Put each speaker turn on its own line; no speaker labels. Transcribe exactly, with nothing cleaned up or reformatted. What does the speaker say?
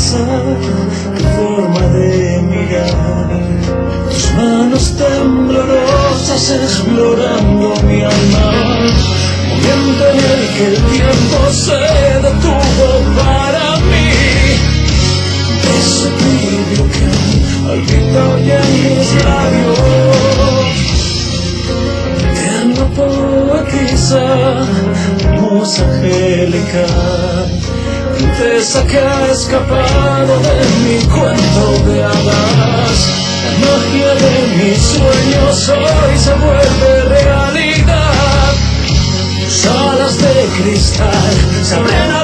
sonrisa, tu forma de mirar, tus manos temblorosas explorando mi alma, momento en el que el tiempo se detuvo para mí. Ese brillo que palpita hoy en mis labios, tierna poetisa, musa angelical, princesa que ha escapado de mi cuento de hadas. La magia de mis sueños hoy se vuelve realidad. Tus alas de cristal se abren